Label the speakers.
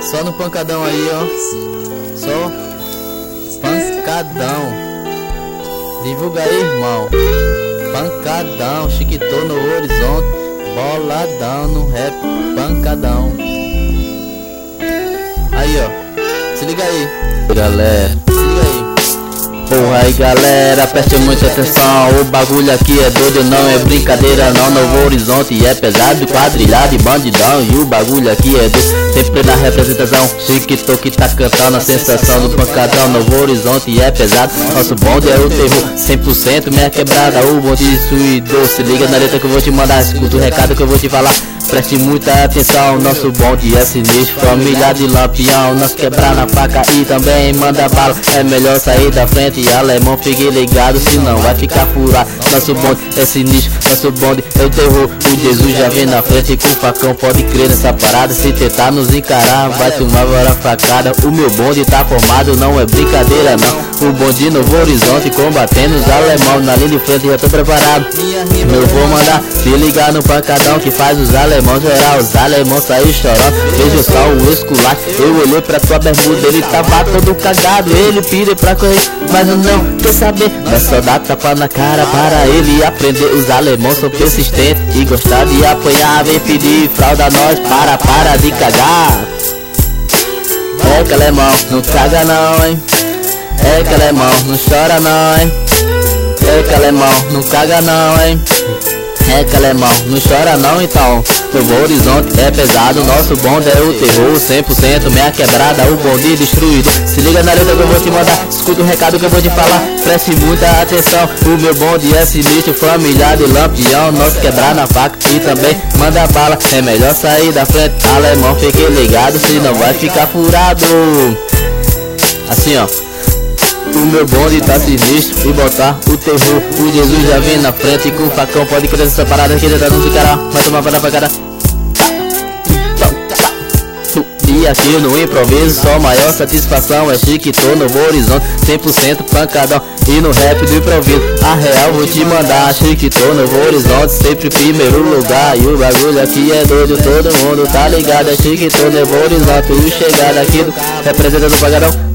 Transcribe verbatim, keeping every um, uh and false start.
Speaker 1: Só no pancadão aí, ó. Só pancadão. Divulga aí, irmão. Pancadão, Chiquitô no horizonte. Boladão no rap, pancadão. Aí, ó. Se liga aí, galera. Se liga aí. Porra aí, galera, preste muita atenção. O bagulho aqui é doido, não é brincadeira não. Novo Horizonte é pesado, quadrilhado e bandidão. E o bagulho aqui é doido, sempre na representação. Chiquitô que tá cantando a sensação do pancadão. Novo Horizonte é pesado, nosso bonde é o terror. Cem por cento minha quebrada, o bonde suído. Se liga na letra que eu vou te mandar, escuta o recado que eu vou te falar. Preste muita atenção, nosso bonde é sinistro. Família de Lampião, nós quebrar na faca e também manda bala. É melhor sair da frente, alemão, fique ligado, senão vai ficar furado. Nosso bonde é sinistro, nosso bonde é o terror. O Jesus já vem na frente com o facão, pode crer nessa parada. Se tentar nos encarar, vai tomar vara facada. O meu bonde tá formado, não é brincadeira não. O bonde Novo Horizonte combatendo os alemão. Na linha de frente já tô preparado, eu vou mandar se ligar no pancadão que faz os alemão geral. Os alemão saíram chorando, veja só o esculacho. Eu olhei pra tua bermuda, ele tava todo cagado. Ele pediu pra correr, mas eu não quer saber. Mas só dá tapa na cara para ele aprender. Os alemãos são persistentes e gostam de apanhar. Vem pedir fralda nós, para, para de cagar. É que alemão, não caga não, hein. É que alemão, não chora não, hein. É que alemão, não caga não, hein. É que alemão, não chora não então. Novo Horizonte é pesado, nosso bonde é o terror. Cem por cento minha quebrada, o bonde destruído. Se liga na letra que eu vou te mandar, escuta o recado que eu vou te falar. Preste muita atenção, o meu bonde é sinistro. Família de Lampião, nós quebrar na faca e também manda bala. É melhor sair da frente, alemão, fique ligado, senão vai ficar furado. Assim ó, o meu bonde tá sinistro e botar o terror. O Jesus já vem na frente com o facão, pode crer essa parada aqui dentro do cara. Vai tomar para pra cara. E aqui no improviso, só maior satisfação é Chiquitô, Novo Horizonte, cem por cento pancadão. E no rap do improviso, a real vou te mandar. Chiquitô, Novo Horizonte, sempre primeiro lugar. E o bagulho aqui é doido, todo mundo tá ligado. É Chiquitô, Novo Horizonte, o chegada aqui do representando o pancadão.